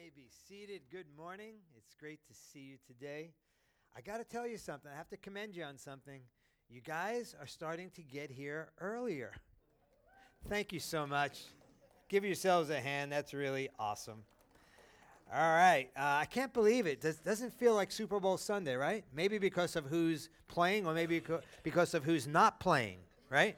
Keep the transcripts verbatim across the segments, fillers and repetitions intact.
may be seated. Good morning. It's great to see you today. I got to tell you something. I have to commend you on something. You guys are starting to get here earlier. Thank you so much. Give yourselves a hand. That's really awesome. All right. Uh, I can't believe it. Does, doesn't feel like Super Bowl Sunday, right? Maybe because of who's playing or maybe co- because of who's not playing, right?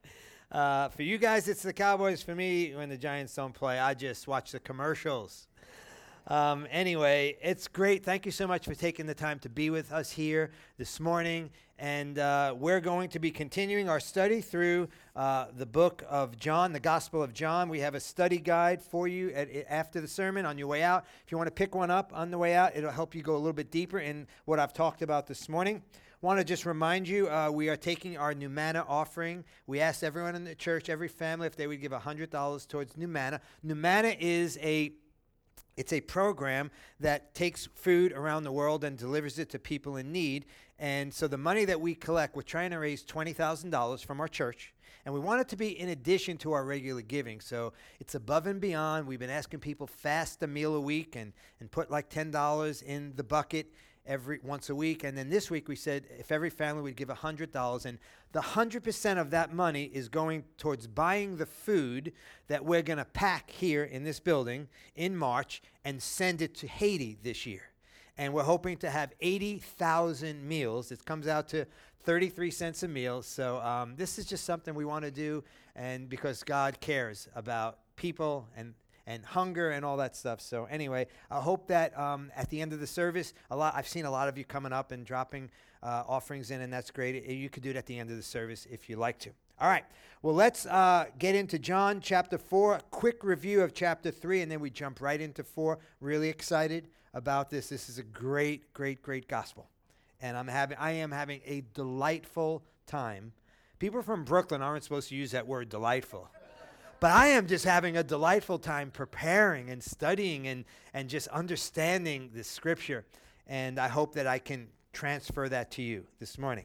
Uh, for you guys, it's the Cowboys. For me, when the Giants don't play, I just watch the commercials. Um, anyway, it's great. Thank you so much for taking the time to be with us here this morning. And uh, we're going to be continuing our study through uh, the book of John, the Gospel of John. We have a study guide for you at, after the sermon on your way out. If you want to pick one up on the way out, it'll help you go a little bit deeper in what I've talked about this morning. Want to just remind you, uh, we are taking our New Manna offering. We asked everyone in the church, every family, if they would give one hundred dollars towards New Manna. New Manna is a It's a program that takes food around the world and delivers it to people in need. And so the money that we collect, we're trying to raise twenty thousand dollars from our church. And we want it to be in addition to our regular giving. So it's above and beyond. We've been asking people fast a meal a week and, and put like ten dollars in the bucket every once a week. And then this week we said if every family would give one hundred dollars, and the one hundred percent of that money is going towards buying the food that we're going to pack here in this building in March and send it to Haiti this year. And we're hoping to have eighty thousand meals. It comes out to thirty-three cents a meal. So um, this is just something we want to do, and because God cares about people and and hunger and all that stuff. So anyway, I hope that um, at the end of the service, a lot I've seen a lot of you coming up and dropping uh, offerings in, and that's great. You could do it at the end of the service if you like to. All right. Well, let's uh, get into John chapter four. A quick review of chapter three, and then we jump right into four. Really excited about this. This is a great, great, great gospel, and I'm having I am having a delightful time. People from Brooklyn aren't supposed to use that word delightful. But I am just having a delightful time preparing and studying and, and just understanding the scripture. And I hope that I can transfer that to you this morning.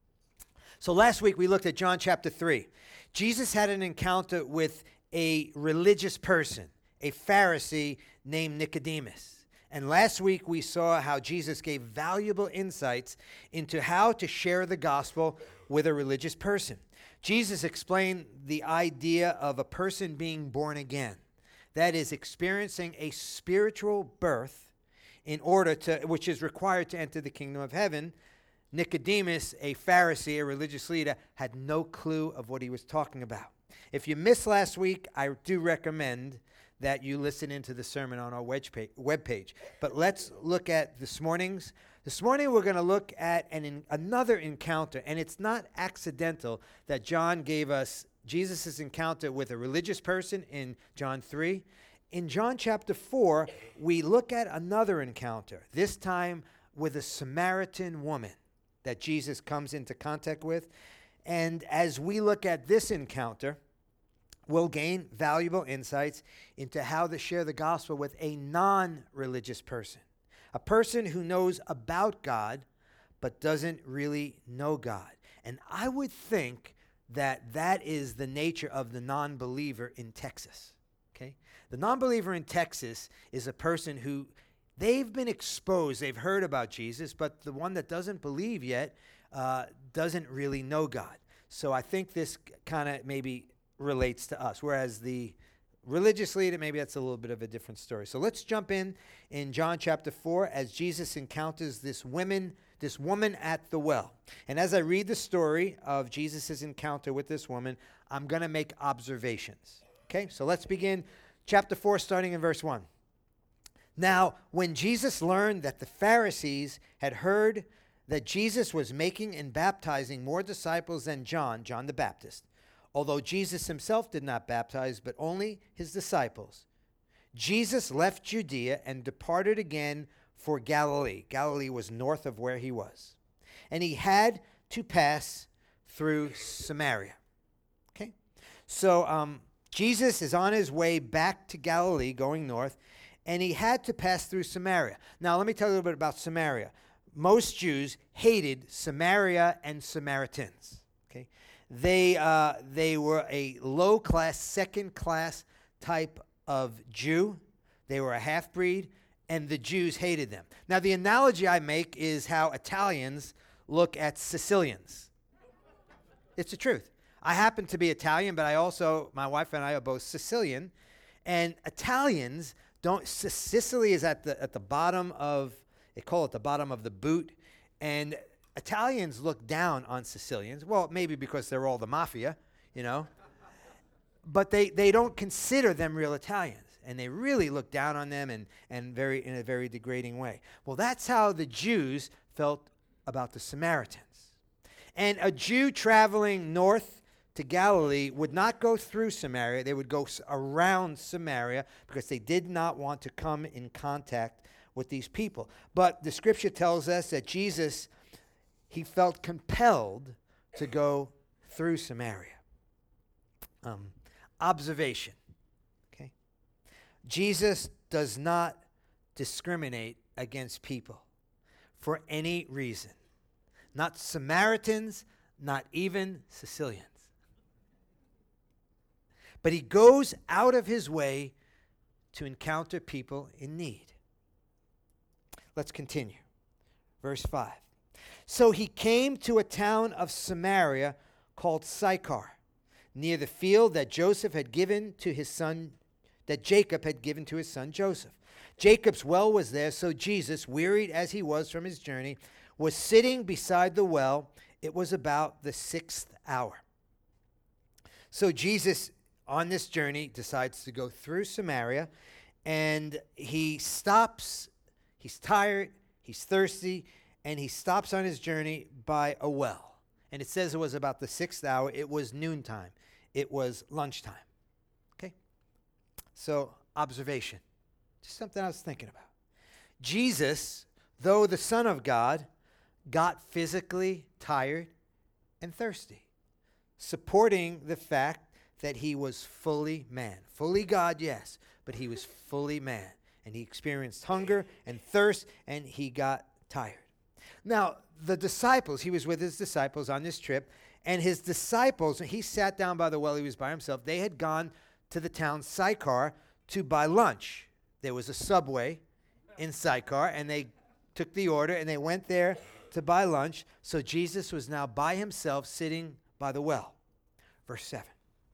So last week we looked at John chapter three. Jesus had an encounter with a religious person, a Pharisee named Nicodemus. And last week we saw how Jesus gave valuable insights into how to share the gospel with a religious person. Jesus explained the idea of a person being born again. That is, experiencing a spiritual birth in order to, which is required to enter the kingdom of heaven. Nicodemus, a Pharisee, a religious leader, had no clue of what he was talking about. If you missed last week, I do recommend that you listen into the sermon on our web page. But let's look at this morning's. This morning we're going to look at an in, another encounter, and it's not accidental that John gave us Jesus' encounter with a religious person in John three. In John chapter four, we look at another encounter, this time with a Samaritan woman that Jesus comes into contact with. And as we look at this encounter, we'll gain valuable insights into how to share the gospel with a non-religious person. A person who knows about God, but doesn't really know God. And I would think that that is the nature of the non-believer in Texas. Okay? The non-believer in Texas is a person who, they've been exposed, they've heard about Jesus, but the one that doesn't believe yet uh, doesn't really know God. So I think this kind of maybe relates to us, whereas the religious leader, maybe that's a little bit of a different story. So let's jump in in John chapter four as Jesus encounters this woman, this woman at the well. And as I read the story of Jesus' encounter with this woman, I'm going to make observations. Okay, so let's begin chapter four, starting in verse one. Now, when Jesus learned that the Pharisees had heard that Jesus was making and baptizing more disciples than John, John the Baptist, although Jesus himself did not baptize, but only his disciples, Jesus left Judea and departed again for Galilee. Galilee was north of where he was. And he had to pass through Samaria. Okay? So um, Jesus is on his way back to Galilee, going north, and he had to pass through Samaria. Now, let me tell you a little bit about Samaria. Most Jews hated Samaria and Samaritans. Okay? They uh, they were a low-class, second-class type of Jew. They were a half-breed, and the Jews hated them. Now, the analogy I make is how Italians look at Sicilians. It's the truth. I happen to be Italian, but I also, my wife and I are both Sicilian, and Italians don't, Sicily is at the at the bottom of, they call it the bottom of the boot, and Italians look down on Sicilians. Well, maybe because they're all the mafia, you know, but they, they don't consider them real Italians, and they really look down on them and, and very in a very degrading way. Well, that's how the Jews felt about the Samaritans. And a Jew traveling north to Galilee would not go through Samaria. They would go s- around Samaria because they did not want to come in contact with these people. But the scripture tells us that Jesus, he felt compelled to go through Samaria. Um, observation, okay? Jesus does not discriminate against people for any reason. Not Samaritans, not even Sicilians. But he goes out of his way to encounter people in need. Let's continue. Verse five. So he came to a town of Samaria called Sychar, near the field that Joseph had given to his son, that Jacob had given to his son Joseph. Jacob's well was there, so Jesus, wearied as he was from his journey, was sitting beside the well. It was about the sixth hour. So Jesus, on this journey, decides to go through Samaria, and he stops. He's tired, he's thirsty, and he stops on his journey by a well. And it says it was about the sixth hour. It was noontime. It was lunchtime. Okay? So, observation. Just something I was thinking about. Jesus, though the Son of God, got physically tired and thirsty, supporting the fact that he was fully man. Fully God, yes, but he was fully man. And he experienced hunger and thirst, and he got tired. Now, the disciples, he was with his disciples on this trip, and his disciples, he sat down by the well, he was by himself. They had gone to the town Sychar to buy lunch. There was a Subway in Sychar, and they took the order, and they went there to buy lunch. So Jesus was now by himself sitting by the well. Verse seven.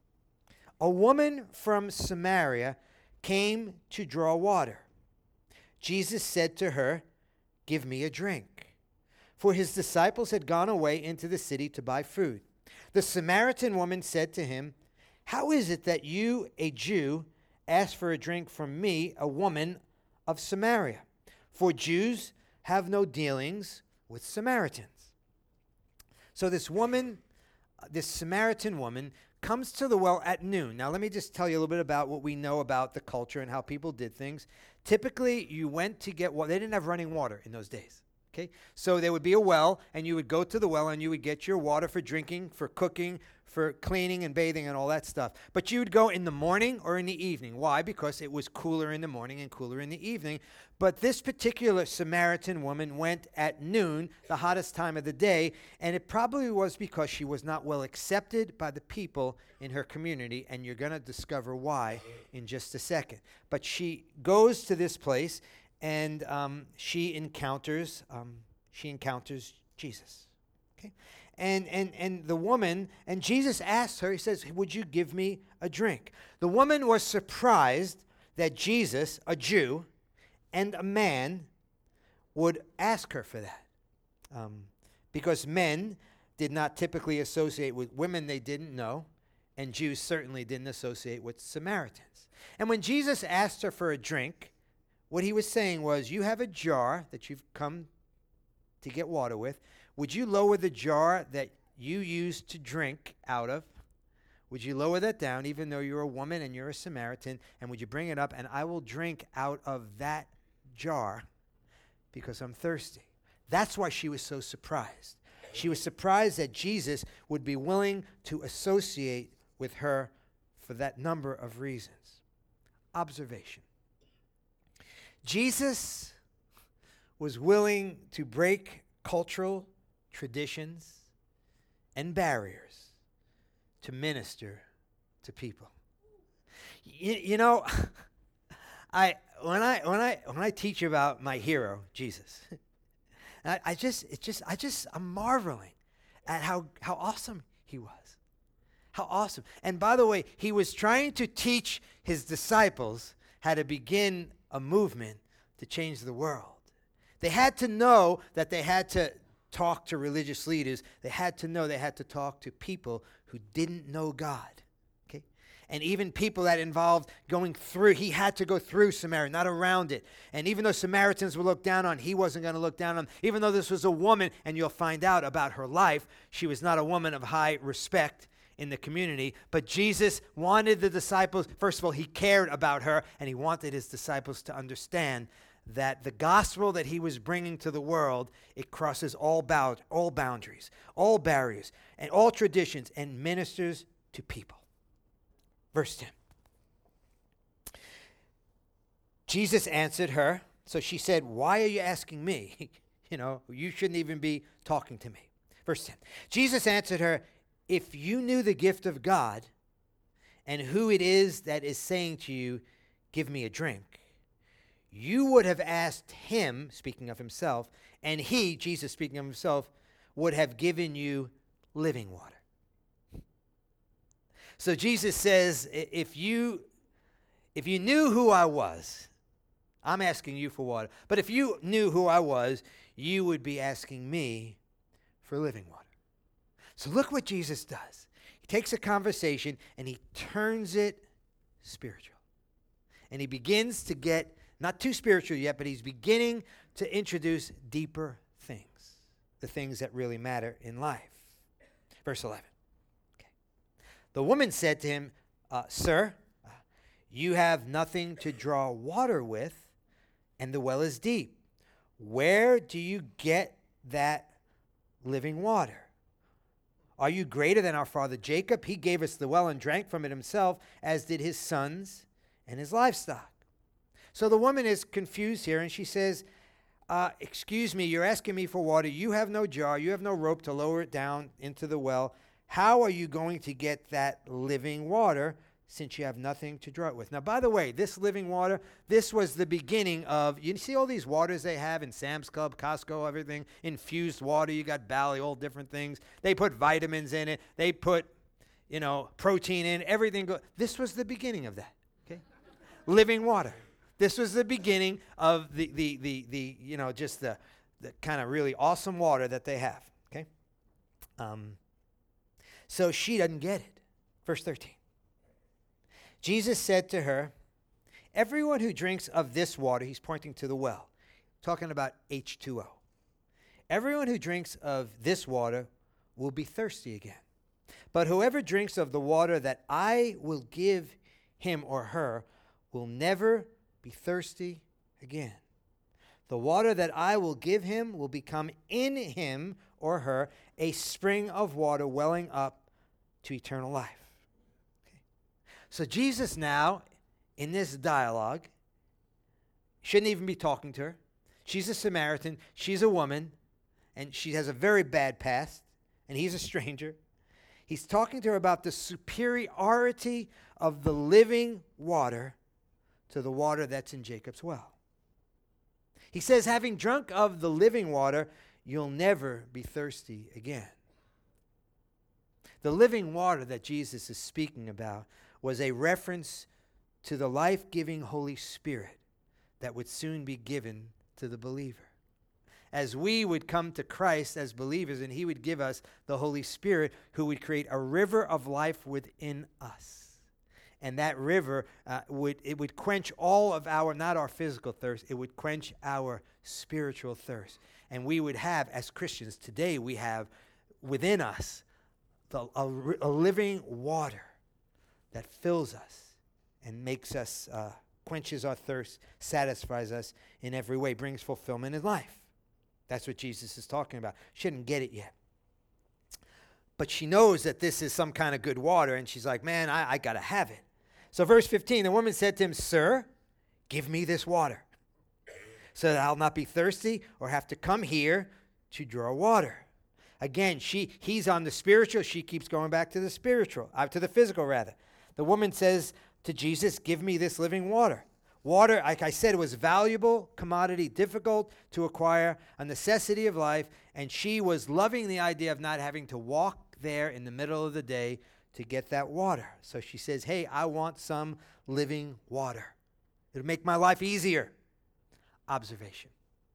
A woman from Samaria came to draw water. Jesus said to her, "Give me a drink." For his disciples had gone away into the city to buy food. The Samaritan woman said to him, "How is it that you, a Jew, ask for a drink from me, a woman of Samaria? For Jews have no dealings with Samaritans." So this woman, this Samaritan woman, comes to the well at noon. Now, let me just tell you a little bit about what we know about the culture and how people did things. Typically, you went to get water. They didn't have running water in those days. Okay, so there would be a well, and you would go to the well, and you would get your water for drinking, for cooking, for cleaning and bathing and all that stuff. But you would go in the morning or in the evening. Why? Because it was cooler in the morning and cooler in the evening. But this particular Samaritan woman went at noon, the hottest time of the day, and it probably was because she was not well accepted by the people in her community, and you're going to discover why in just a second. But she goes to this place, and um, she encounters um, she encounters Jesus. Okay, and and and the woman, and Jesus asks her. He says, "Would you give me a drink?" The woman was surprised that Jesus, a Jew, and a man, would ask her for that, um, because men did not typically associate with women they didn't know, and Jews certainly didn't associate with Samaritans. And when Jesus asked her for a drink, what he was saying was, you have a jar that you've come to get water with. Would you lower the jar that you used to drink out of? Would you lower that down, even though you're a woman and you're a Samaritan, and would you bring it up, and I will drink out of that jar because I'm thirsty. That's why she was so surprised. She was surprised that Jesus would be willing to associate with her for that number of reasons. Observation. Jesus was willing to break cultural traditions and barriers to minister to people. You, you know, I when I when I when I teach about my hero, Jesus, I, I just it just I just I'm marveling at how how awesome he was. How awesome. And by the way, he was trying to teach his disciples how to begin a movement to change the world. They had to know that they had to talk to religious leaders. They had to know they had to talk to people who didn't know God. Okay? And even people that involved going through, he had to go through Samaria, not around it. And even though Samaritans were looked down on, he wasn't going to look down on them. Even though this was a woman, and you'll find out about her life, she was not a woman of high respect in the community. But Jesus wanted the disciples, first of all, he cared about her, and he wanted his disciples to understand that the gospel that he was bringing to the world, it crosses all bound, all boundaries, all barriers, and all traditions, and ministers to people. Verse ten. Jesus answered her. So she said, why are you asking me? You know, you shouldn't even be talking to me. Verse ten. Jesus answered her, if you knew the gift of God and who it is that is saying to you, give me a drink, you would have asked him, speaking of himself, and he, Jesus speaking of himself, would have given you living water. So Jesus says, if you, if you knew who I was, I'm asking you for water, but if you knew who I was, you would be asking me for living water. So look what Jesus does. He takes a conversation and he turns it spiritual. And he begins to get, not too spiritual yet, but he's beginning to introduce deeper things, the things that really matter in life. Verse eleven. Okay. The woman said to him, uh, Sir, uh, you have nothing to draw water with, and the well is deep. Where do you get that living water? Are you greater than our father Jacob? He gave us the well and drank from it himself, as did his sons and his livestock. So the woman is confused here, and she says, uh, excuse me, you're asking me for water. You have no jar. You have no rope to lower it down into the well. How are you going to get that living water, since you have nothing to draw it with? Now, by the way, this living water, this was the beginning of, you see all these waters they have in Sam's Club, Costco, everything, infused water. You got Bally, all different things. They put vitamins in it. They put, you know, protein in, everything. Go- this was the beginning of that, okay? Living water. This was the beginning of the, the, the, the you know, just the, the kind of really awesome water that they have, okay? Um, so she doesn't get it. Verse thirteen. Jesus said to her, everyone who drinks of this water, he's pointing to the well, talking about H two O. Everyone who drinks of this water will be thirsty again. But whoever drinks of the water that I will give him or her will never be thirsty again. The water that I will give him will become in him or her a spring of water welling up to eternal life. Okay. So Jesus now, in this dialogue, shouldn't even be talking to her. She's a Samaritan. She's a woman, and she has a very bad past, and he's a stranger. He's talking to her about the superiority of the living water to the water that's in Jacob's well. He says, having drunk of the living water, you'll never be thirsty again. The living water that Jesus is speaking about was a reference to the life-giving Holy Spirit that would soon be given to the believer. As we would come to Christ as believers, and he would give us the Holy Spirit, who would create a river of life within us. And that river, uh, would it would quench all of our, not our physical thirst, it would quench our spiritual thirst. And we would have, as Christians today, we have within us the, a, a living water that fills us and makes us, uh, quenches our thirst, satisfies us in every way, brings fulfillment in life. That's what Jesus is talking about. She didn't get it yet. But she knows that this is some kind of good water, and she's like, man, I, I got to have it. So verse fifteen, the woman said to him, Sir, give me this water, so that I'll not be thirsty or have to come here to draw water. Again, she he's on the spiritual. She keeps going back to the spiritual, uh, to the physical, rather. The woman says to Jesus, give me this living water. Water, like I said, was valuable commodity, difficult to acquire, a necessity of life, and she was loving the idea of not having to walk there in the middle of the day to get that water. So she says, hey, I want some living water. It'll make my life easier. Observation.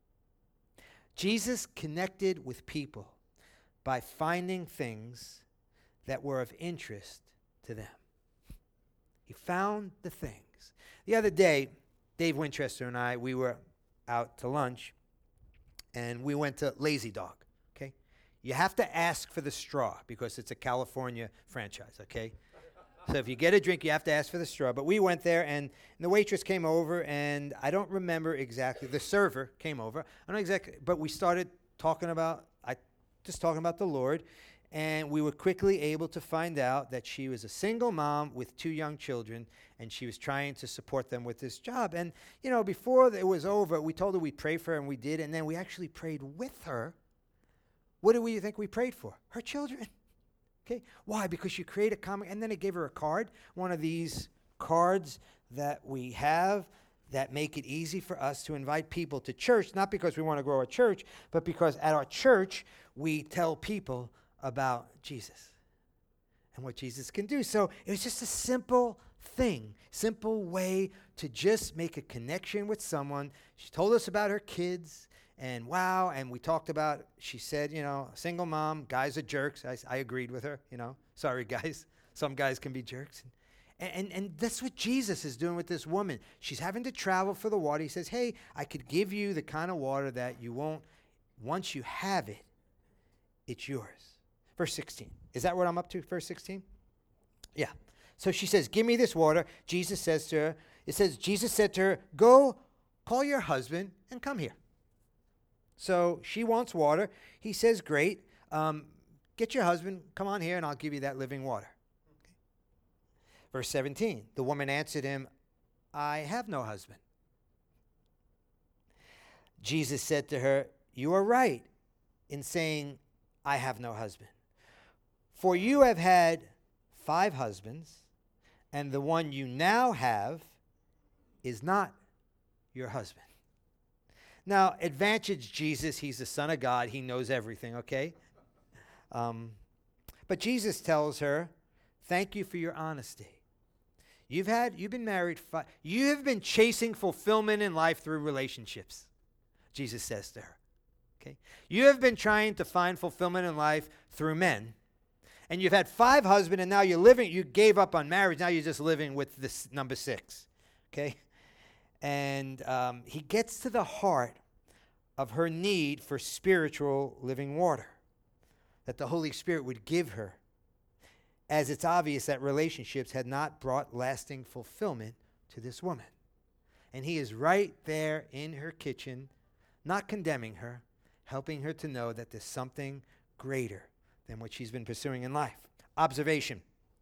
Jesus connected with people by finding things that were of interest to them. He found the things. The other day, Dave Winchester and I, we were out to lunch, and we went to Lazy Dog, okay? You have to ask for the straw because it's a California franchise, okay? So if you get a drink, you have to ask for the straw. But we went there, and, and the waitress came over, and I don't remember exactly. The server came over. I don't know exactly, but we started talking about, I just talking about the Lord, and we were quickly able to find out that she was a single mom with two young children, and she was trying to support them with this job. And, you know, before it was over, we told her we'd pray for her, and we did, and then we actually prayed with her. What do we think we prayed for? Her children. Okay, why? Because you create a comic, and then it gave her a card, one of these cards that we have that make it easy for us to invite people to church, not because we want to grow a church, but because at our church, we tell people about Jesus and what Jesus can do. So it was just a simple thing, simple way to just make a connection with someone. She told us about her kids, and wow, and we talked about, she said, you know, single mom, guys are jerks. I, I agreed with her, you know. Sorry, guys. Some guys can be jerks. And, and, and that's what Jesus is doing with this woman. She's having to travel for the water. He says, hey, I could give you the kind of water that you won't, once you have it, it's yours. Verse sixteen. Is that what I'm up to, verse sixteen? Yeah. So she says, give me this water. Jesus says to her, it says, Jesus said to her, go call your husband and come here. So she wants water. He says, great. Um, get your husband, come on here, and I'll give you that living water. Okay. Verse seventeen, the woman answered him, I have no husband. Jesus said to her, you are right in saying, I have no husband. For you have had five husbands, and the one you now have is not your husband. Now, advantage Jesus, he's the Son of God. He knows everything, okay? Um, but Jesus tells her, thank you for your honesty. You've had, you've been married, fi- you have been chasing fulfillment in life through relationships, Jesus says to her, okay? You have been trying to find fulfillment in life through men, and you've had five husbands, and now you're living, you gave up on marriage, now you're just living with this number six, okay? And um, he gets to the heart of her need for spiritual living water that the Holy Spirit would give her, as it's obvious that relationships had not brought lasting fulfillment to this woman. And he is right there in her kitchen, not condemning her, helping her to know that there's something greater than what she's been pursuing in life. Observation.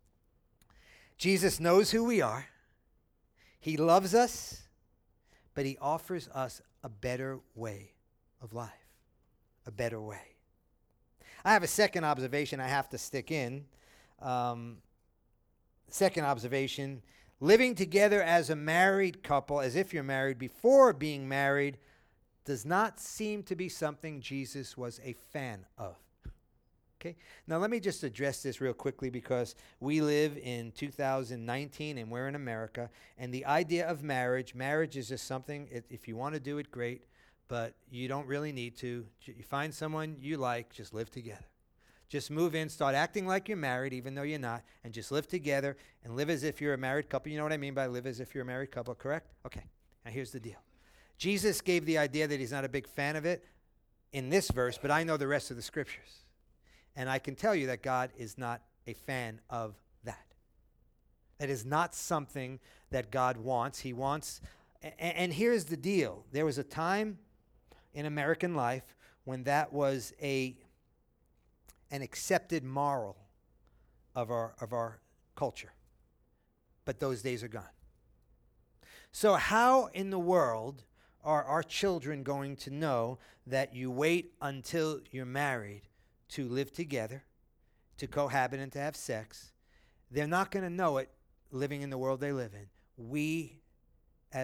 Jesus knows who we are. He loves us, but he offers us a better way of life, a better way. I have a second observation I have to stick in. Um, second observation, living together as a married couple, as if you're married before being married, does not seem to be something Jesus was a fan of. Okay. Now let me just address this real quickly because we live in two thousand nineteen and we're in America, and the idea of marriage, marriage is just something, it, if you want to do it, great, but you don't really need to. You find someone you like, just live together. Just move in, start acting like you're married even though you're not, and just live together and live as if you're a married couple. You know what I mean by live as if you're a married couple, correct? Okay. Now here's the deal. Jesus gave the idea that he's not a big fan of it in this verse, but I know the rest of the scriptures. And I can tell you that God is not a fan of that. That is not something that God wants. He wants, and, and here's the deal. There was a time in American life when that was a an accepted moral of our of our culture. But those days are gone. So how in the world are our children going to know that you wait until you're married to live together, to cohabit and to have sex? They're not going to know it living in the world they live in. We, as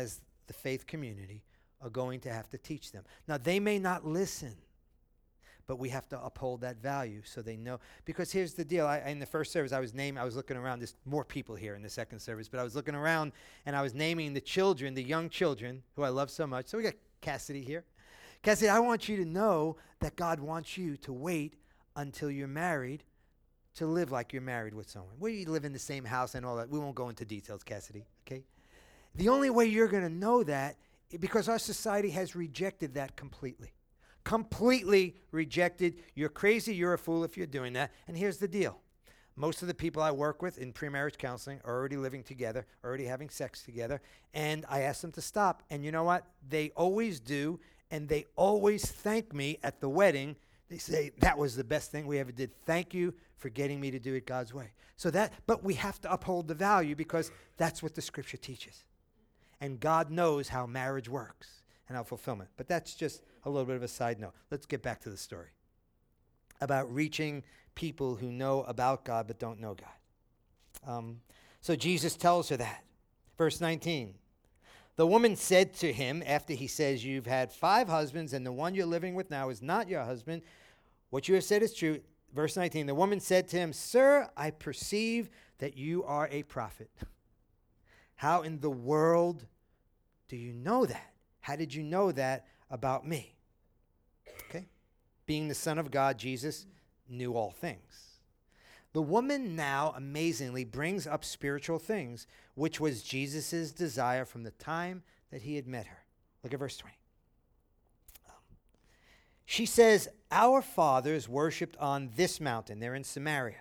the faith community, are going to have to teach them. Now, they may not listen, but we have to uphold that value so they know. Because here's the deal. I, in the first service, I was naming, I was looking around. There's more people here in the second service, but I was looking around, and I was naming the children, the young children, who I love so much. So we got Cassidy here. Cassidy, I want you to know that God wants you to wait until you're married to live like you're married with someone. Where you live in the same house and all that. We won't go into details, Cassidy, okay? The only way you're going to know that, because our society has rejected that completely. Completely rejected. You're crazy, you're a fool if you're doing that. And here's the deal. Most of the people I work with in pre-marriage counseling are already living together, already having sex together, and I ask them to stop. And you know what? They always do, and they always thank me at the wedding. They say, that was the best thing we ever did. Thank you for getting me to do it God's way. So that, but we have to uphold the value because that's what the scripture teaches. And God knows how marriage works and how fulfillment. But that's just a little bit of a side note. Let's get back to the story about reaching people who know about God but don't know God. Um, so Jesus tells her that. Verse nineteen. The woman said to him, after he says, you've had five husbands, and the one you're living with now is not your husband. What you have said is true. Verse nineteen, the woman said to him, Sir, I perceive that you are a prophet. How in the world do you know that? How did you know that about me? Okay. Being the Son of God, Jesus knew all things. The woman now amazingly brings up spiritual things, which was Jesus' desire from the time that he had met her. Look at verse twenty. Um, she says, our fathers worshipped on this mountain. They're in Samaria.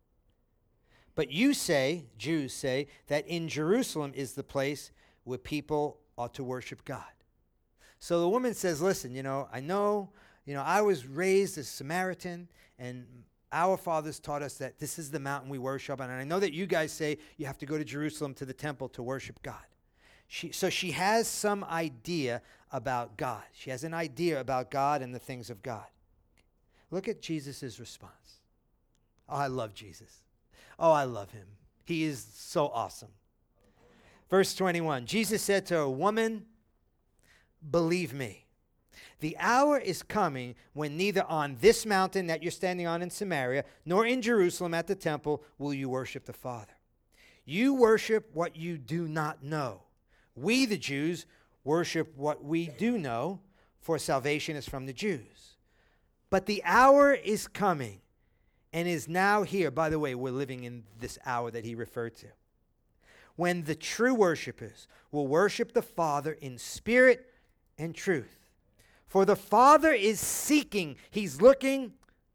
But you say, Jews say, that in Jerusalem is the place where people ought to worship God. So the woman says, listen, you know, I know, you know, I was raised as Samaritan, and our fathers taught us that this is the mountain we worship on. And I know that you guys say you have to go to Jerusalem to the temple to worship God. She, so she has some idea about God. She has an idea about God and the things of God. Look at Jesus' response. Oh, I love Jesus. Oh, I love him. He is so awesome. Verse twenty-one, Jesus said to her, woman, believe me. The hour is coming when neither on this mountain that you're standing on in Samaria, nor in Jerusalem at the temple will you worship the Father. You worship what you do not know. We, the Jews, worship what we do know, for salvation is from the Jews. But the hour is coming and is now here. By the way, we're living in this hour that he referred to, when the true worshipers will worship the Father in spirit and truth. For the Father is seeking, he's looking,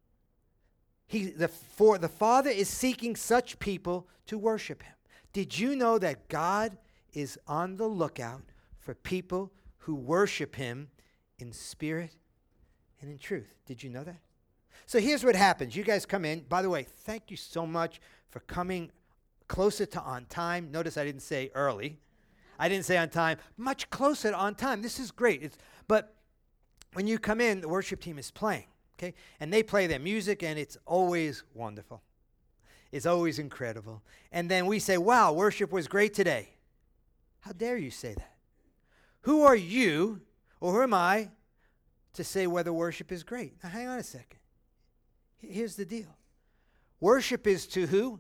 he, the, for the Father is seeking such people to worship him. Did you know that God is on the lookout for people who worship him in spirit and in truth? Did you know that? So here's what happens. You guys come in. By the way, thank you so much for coming closer to on time. Notice I didn't say early. I didn't say on time. Much closer to on time. This is great. It's, but when you come in, the worship team is playing, okay? And they play their music, and it's always wonderful. It's always incredible. And then we say, wow, worship was great today. How dare you say that? Who are you, or who am I, to say whether worship is great? Now, hang on a second. Here's the deal. Worship is to who?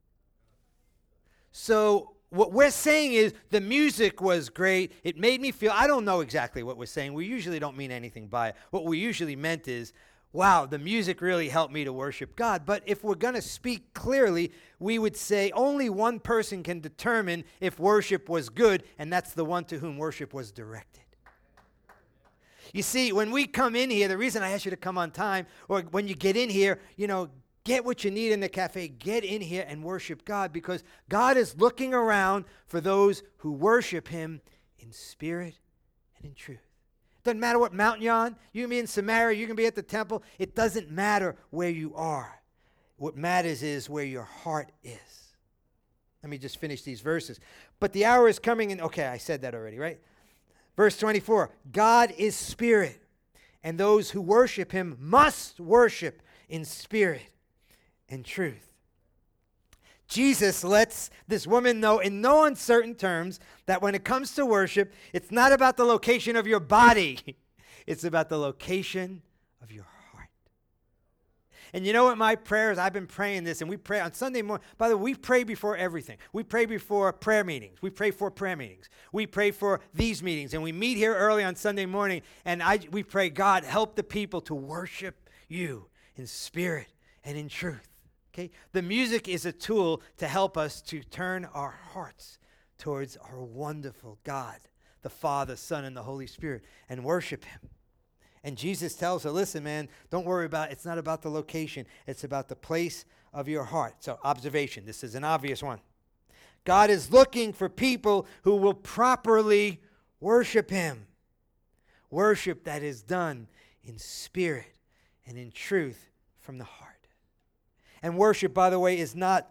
So what we're saying is the music was great. It made me feel, I don't know exactly what we're saying. We usually don't mean anything by it. What we usually meant is, wow, the music really helped me to worship God. But if we're going to speak clearly, we would say only one person can determine if worship was good, and that's the one to whom worship was directed. You see, when we come in here, the reason I ask you to come on time, or when you get in here, you know, get what you need in the cafe. Get in here and worship God, because God is looking around for those who worship him in spirit and in truth. Doesn't matter what mountain you're on. You can be in Samaria. You can be at the temple. It doesn't matter where you are. What matters is where your heart is. Let me just finish these verses. But the hour is coming in. Okay, I said that already, right? Verse twenty-four, God is spirit, and those who worship him must worship in spirit and truth. Jesus lets this woman know in no uncertain terms that when it comes to worship, it's not about the location of your body. It's about the location of your heart. And you know what my prayer is? I've been praying this, and we pray on Sunday morning. By the way, we pray before everything. We pray before prayer meetings. We pray for prayer meetings. We pray for these meetings, and we meet here early on Sunday morning, and I, we pray, God, help the people to worship you in spirit and in truth. Okay? The music is a tool to help us to turn our hearts towards our wonderful God, the Father, Son, and the Holy Spirit, and worship him. And Jesus tells her, listen, man, don't worry about it. It's not about the location. It's about the place of your heart. So, observation. This is an obvious one. God is looking for people who will properly worship him. Worship that is done in spirit and in truth from the heart. And worship, by the way, is not,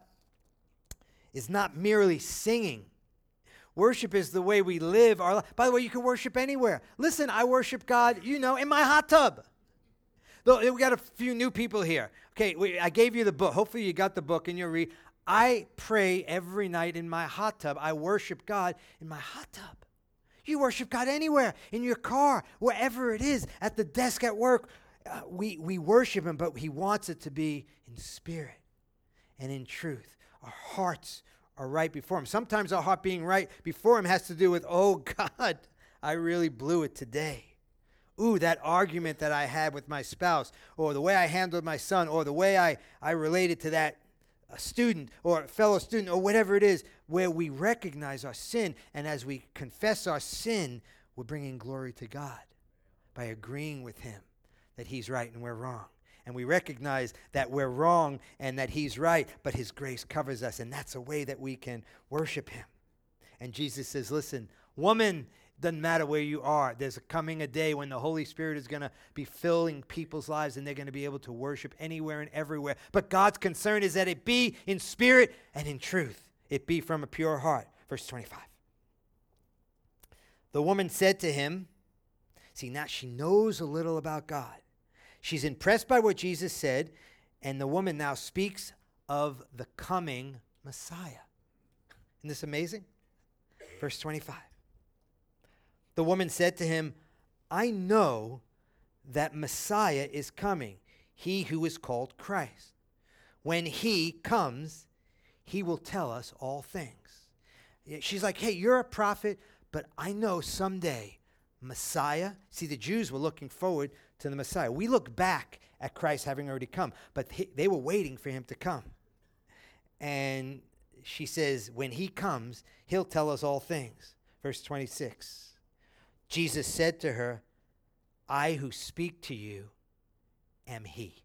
is not merely singing. Worship is the way we live our life. By the way, you can worship anywhere. Listen, I worship God, you know, in my hot tub. Though we got a few new people here. Okay, we, I gave you the book. Hopefully you got the book and you'll read. I pray every night in my hot tub. I worship God in my hot tub. You worship God anywhere, in your car, wherever it is, at the desk at work. Uh, we, we worship him, but he wants it to be in spirit and in truth. Our hearts are right before him. Sometimes our heart being right before him has to do with, oh, God, I really blew it today. Ooh, that argument that I had with my spouse, or the way I handled my son, or the way I, I related to that uh, student or fellow student, or whatever it is, where we recognize our sin, and as we confess our sin, we're bringing glory to God by agreeing with him that he's right and we're wrong. And we recognize that we're wrong and that he's right, but his grace covers us, and that's a way that we can worship him. And Jesus says, listen, woman, doesn't matter where you are. There's a coming a day when the Holy Spirit is going to be filling people's lives, and they're going to be able to worship anywhere and everywhere. But God's concern is that it be in spirit and in truth. It be from a pure heart. Verse twenty-five. The woman said to him, see, now she knows a little about God. She's impressed by what Jesus said, and the woman now speaks of the coming Messiah. Isn't this amazing? Verse twenty-five. The woman said to him, I know that Messiah is coming, he who is called Christ. When he comes, he will tell us all things. She's like, hey, you're a prophet, but I know someday Messiah. See, the Jews were looking forward to the Messiah. We look back at Christ having already come, but he, they were waiting for him to come. And she says, when he comes, he'll tell us all things. Verse twenty-six. Jesus said to her, I who speak to you am he.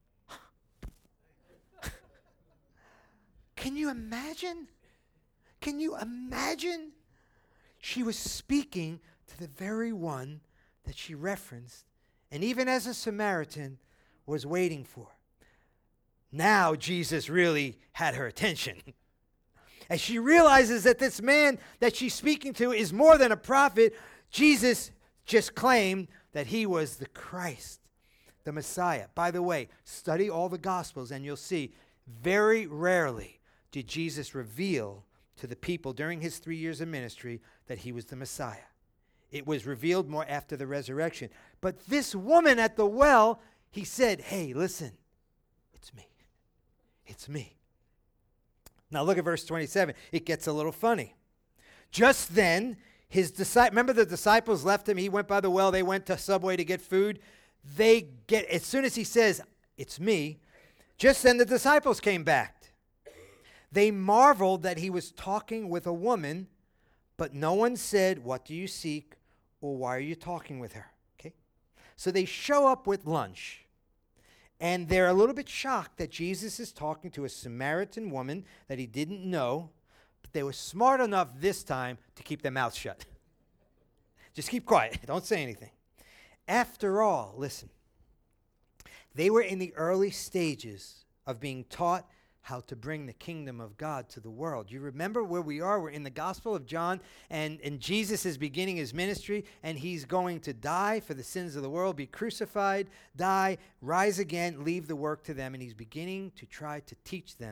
Can you imagine? Can you imagine? She was speaking to the very one that she referenced, and even as a Samaritan, was waiting for. Now Jesus really had her attention. As she realizes that this man that she's speaking to is more than a prophet, Jesus just claimed that he was the Christ, the Messiah. By the way, study all the Gospels and you'll see very rarely did Jesus reveal to the people during his three years of ministry that he was the Messiah. It was revealed more after the resurrection. But this woman at the well, he said, hey, listen, it's me. It's me. Now look at verse twenty-seven. It gets a little funny. Just then, his disciples, remember the disciples left him. He went by the well. They went to Subway to get food. They get, as soon as he says, it's me, just then the disciples came back. They marveled that he was talking with a woman, but no one said, what do you seek, or why are you talking with her? Okay. So they show up with lunch, and they're a little bit shocked that Jesus is talking to a Samaritan woman that he didn't know. They were smart enough this time to keep their mouths shut. Just keep quiet. Don't say anything. After all, listen, they were in the early stages of being taught how to bring the kingdom of God to the world. You remember where we are? We're in the Gospel of John, and, and Jesus is beginning his ministry, and he's going to die for the sins of the world, be crucified, die, rise again, leave the work to them, and he's beginning to try to teach them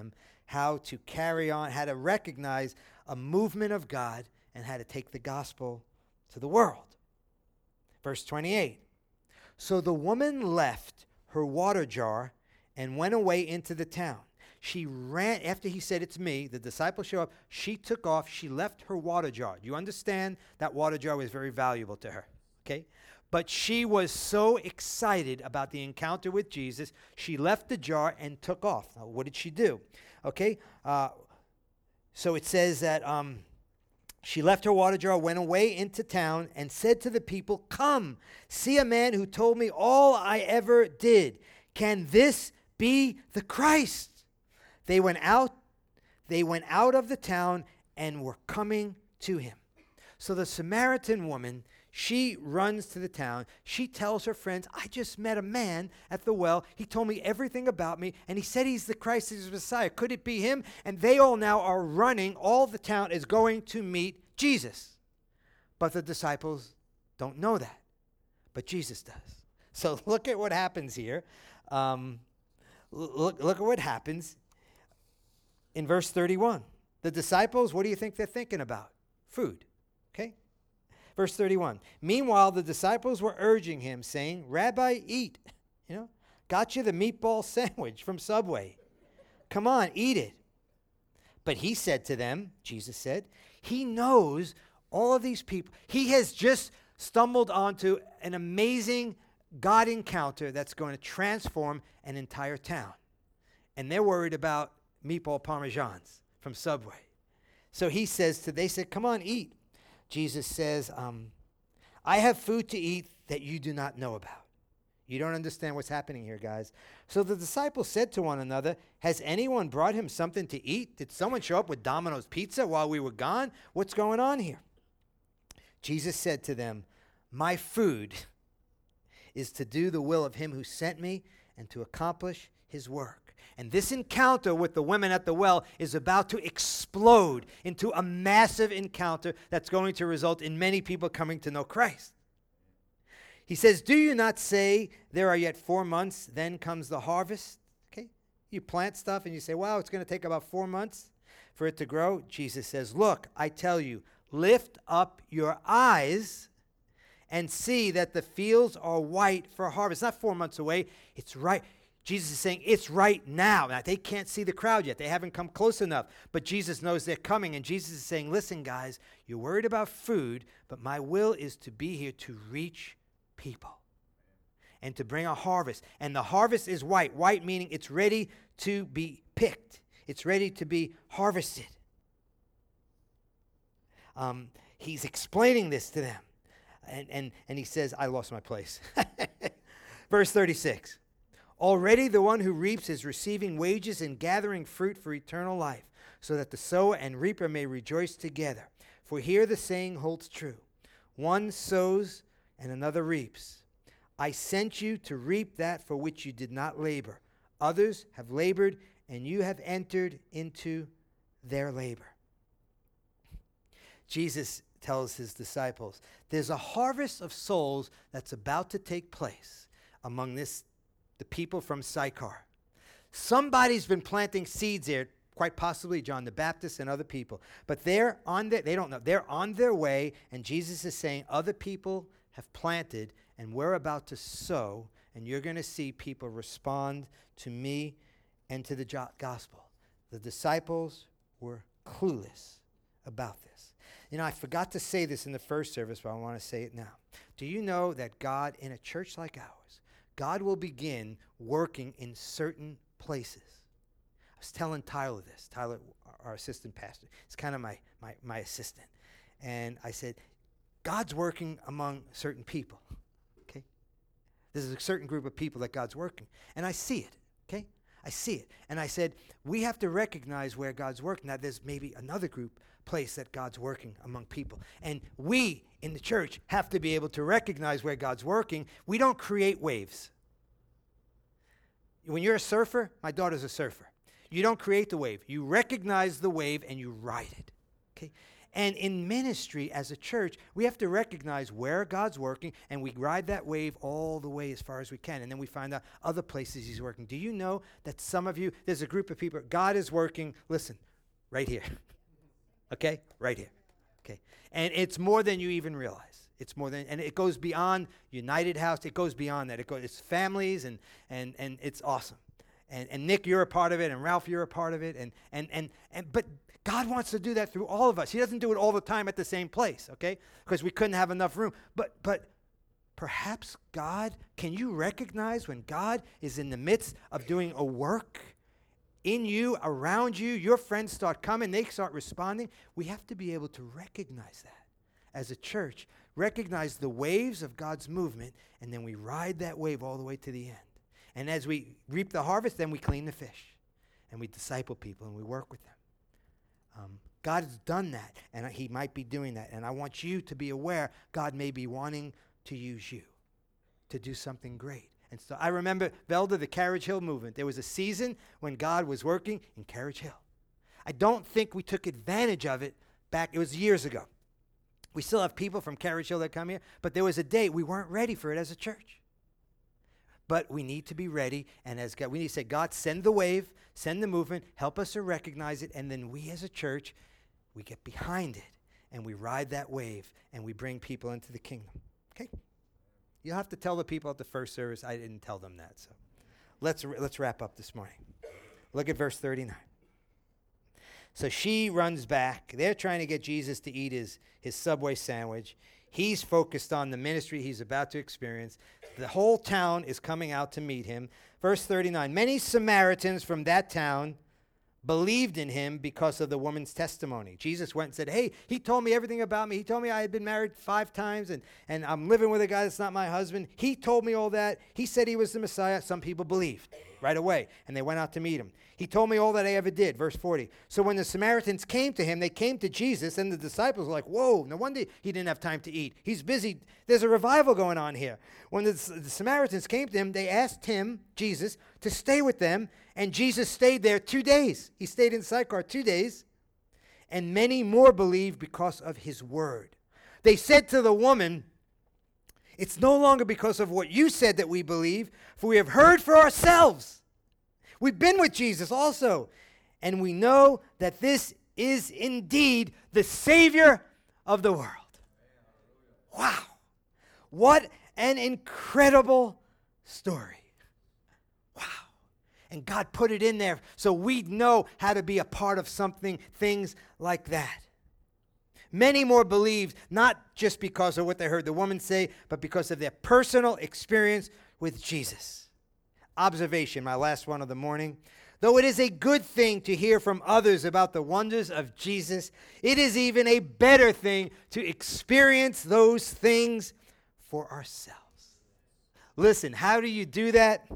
how to carry on, how to recognize a movement of God, and how to take the gospel to the world. Verse twenty-eight. So the woman left her water jar and went away into the town. She ran, after he said, it's me, the disciples show up, she took off, she left her water jar. Do you understand? That water jar was very valuable to her, okay? But she was so excited about the encounter with Jesus, she left the jar and took off. Now, what did she do? Okay, uh, so it says that um, she left her water jar, went away into town, and said to the people, "Come, see a man who told me all I ever did. Can this be the Christ?" They went out, they went out of the town and were coming to him. So the Samaritan woman, she runs to the town. She tells her friends, "I just met a man at the well. He told me everything about me, and he said he's the Christ, he's the Messiah. Could it be him?" And they all now are running. All the town is going to meet Jesus. But the disciples don't know that. But Jesus does. So look at what happens here. Um, look, look at what happens in verse thirty-one. The disciples, what do you think they're thinking about? Food. Okay? Verse thirty-one. Meanwhile, the disciples were urging him, saying, "Rabbi, eat. You know, got you the meatball sandwich from Subway. Come on, eat it." But he said to them, Jesus said, he knows all of these people. He has just stumbled onto an amazing God encounter that's going to transform an entire town. And they're worried about meatball parmesans from Subway. So he says to, they said, "Come on, eat." Jesus says, um, "I have food to eat that you do not know about." You don't understand what's happening here, guys. So the disciples said to one another, "Has anyone brought him something to eat? Did someone show up with Domino's Pizza while we were gone? What's going on here?" Jesus said to them, "My food is to do the will of him who sent me and to accomplish his work." And this encounter with the women at the well is about to explode into a massive encounter that's going to result in many people coming to know Christ. He says, "Do you not say there are yet four months, then comes the harvest?" Okay, you plant stuff and you say, "Wow, it's going to take about four months for it to grow." Jesus says, "Look, I tell you, lift up your eyes and see that the fields are white for harvest." It's not four months away. It's right. Jesus is saying it's right now. Now, they can't see the crowd yet. They haven't come close enough. But Jesus knows they're coming. And Jesus is saying, "Listen, guys, you're worried about food, but my will is to be here to reach people and to bring a harvest." And the harvest is white. White meaning it's ready to be picked. It's ready to be harvested. Um, he's explaining this to them. And, and, and he says, I lost my place. Verse thirty-six. "Already the one who reaps is receiving wages and gathering fruit for eternal life, so that the sower and reaper may rejoice together. For here the saying holds true. One sows and another reaps. I sent you to reap that for which you did not labor. Others have labored, and you have entered into their labor." Jesus tells his disciples, there's a harvest of souls that's about to take place among this the people from Sychar. Somebody's been planting seeds there, quite possibly John the Baptist and other people. But they're on their, they don't know, they're on their way, and Jesus is saying other people have planted, and we're about to sow, and you're going to see people respond to me and to the jo- gospel. The disciples were clueless about this. You know, I forgot to say this in the first service, but I want to say it now. Do you know that God, in a church like ours, God will begin working in certain places? I was telling Tyler this, Tyler, our assistant pastor. It's kind of my, my, my assistant. And I said, God's working among certain people, okay? There's a certain group of people that God's working. And I see it, okay? I see it. And I said, we have to recognize where God's working. Now, there's maybe another group, place that God's working among people. And we in the church have to be able to recognize where God's working. We don't create waves. When you're a surfer, my daughter's a surfer. You don't create the wave. You recognize the wave and you ride it. Okay? And in ministry as a church, we have to recognize where God's working, and we ride that wave all the way as far as we can. And then we find out other places he's working. Do you know that some of you, there's a group of people, God is working, listen, right here. Okay? Right here. Okay? And it's more than you even realize. It's more than, and it goes beyond United House. It goes beyond that. It goes, it's families, and and and it's awesome. And and Nick, you're a part of it, and Ralph, you're a part of it, and and and and but God wants to do that through all of us. He doesn't do it all the time at the same place, okay? Because we couldn't have enough room. But but perhaps God, can you recognize when God is in the midst of doing a work in you, around you, your friends start coming, they start responding? We have to be able to recognize that as a church, recognize the waves of God's movement, and then we ride that wave all the way to the end. And as we reap the harvest, then we clean the fish, and we disciple people, and we work with them. Um, God has done that, and he might be doing that. And I want you to be aware God may be wanting to use you to do something great. And so I remember, Velda, the Carriage Hill movement. There was a season when God was working in Carriage Hill. I don't think we took advantage of it back, it was years ago. We still have people from Carriage Hill that come here, but there was a day we weren't ready for it as a church. But we need to be ready, and as God, we need to say, God, send the wave, send the movement, help us to recognize it, and then we as a church, we get behind it, and we ride that wave, and we bring people into the kingdom. Okay? You'll have to tell the people at the first service, I didn't tell them that. So let's let's wrap up this morning. Look at verse thirty-nine. So she runs back. They're trying to get Jesus to eat his, his Subway sandwich. He's focused on the ministry he's about to experience. The whole town is coming out to meet him. Verse thirty-nine, many Samaritans from that town believed in him because of the woman's testimony. Jesus went and said, hey, he told me everything about me. He told me I had been married five times, and, and I'm living with a guy that's not my husband. He told me all that. He said he was the Messiah. Some people believed right away, and they went out to meet him. He told me all that I ever did. Verse forty. So when the Samaritans came to him, they came to Jesus, and the disciples were like, whoa, no wonder he didn't have time to eat. He's busy. There's a revival going on here. When the, the Samaritans came to him, they asked him, Jesus, to stay with them, and Jesus stayed there two days. He stayed in Sychar two days, and many more believed because of his word. They said to the woman, it's no longer because of what you said that we believe, for we have heard for ourselves. We've been with Jesus also, and we know that this is indeed the Savior of the world. Wow. What an incredible story. Wow. And God put it in there so we know how to be a part of something, things like that. Many more believed, not just because of what they heard the woman say, but because of their personal experience with Jesus. Observation, my last one of the morning. Though it is a good thing to hear from others about the wonders of Jesus, it is even a better thing to experience those things for ourselves. Listen, how do you do that?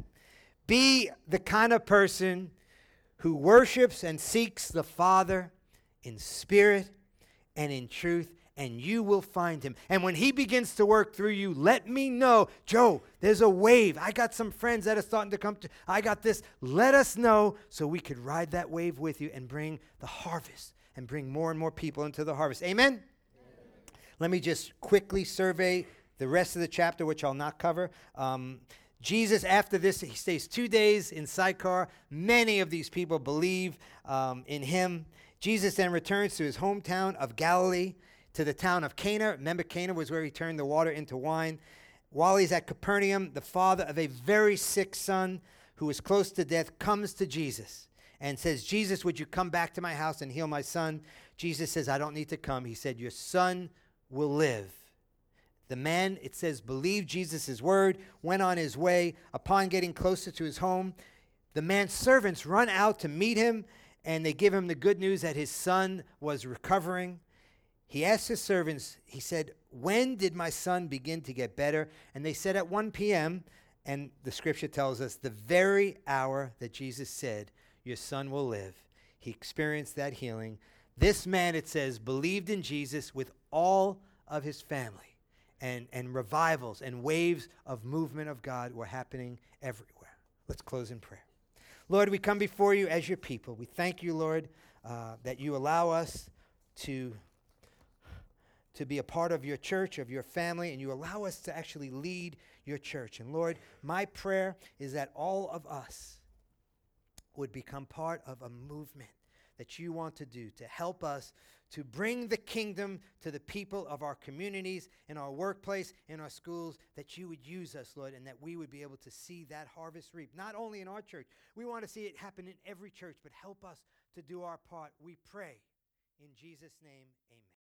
Be the kind of person who worships and seeks the Father in spirit and in truth, and you will find him. And when he begins to work through you, let me know, Joe, there's a wave. I got some friends that are starting to come to, I got this. Let us know so we could ride that wave with you and bring the harvest and bring more and more people into the harvest. Amen? Amen. Let me just quickly survey the rest of the chapter, which I'll not cover. Um, Jesus, after this, he stays two days in Sychar. Many of these people believe um, in him. Jesus then returns to his hometown of Galilee, to the town of Cana. Remember, Cana was where he turned the water into wine. While he's at Capernaum, the father of a very sick son who was close to death comes to Jesus and says, Jesus, would you come back to my house and heal my son? Jesus says, I don't need to come. He said, your son will live. The man, it says, believed Jesus' word, went on his way. Upon getting closer to his home, the man's servants run out to meet him, and they give him the good news that his son was recovering. He asked his servants, he said, when did my son begin to get better? And they said at one p.m., and the scripture tells us the very hour that Jesus said, your son will live. He experienced that healing. This man, it says, believed in Jesus with all of his family. And, and revivals and waves of movement of God were happening everywhere. Let's close in prayer. Lord, we come before you as your people. We thank you, Lord, uh, that you allow us to to be a part of your church, of your family, and you allow us to actually lead your church. And Lord, my prayer is that all of us would become part of a movement that you want to do to help us to bring the kingdom to the people of our communities, in our workplace, in our schools, that you would use us, Lord, and that we would be able to see that harvest reap, not only in our church. We want to see it happen in every church, but help us to do our part. We pray in Jesus' name, amen.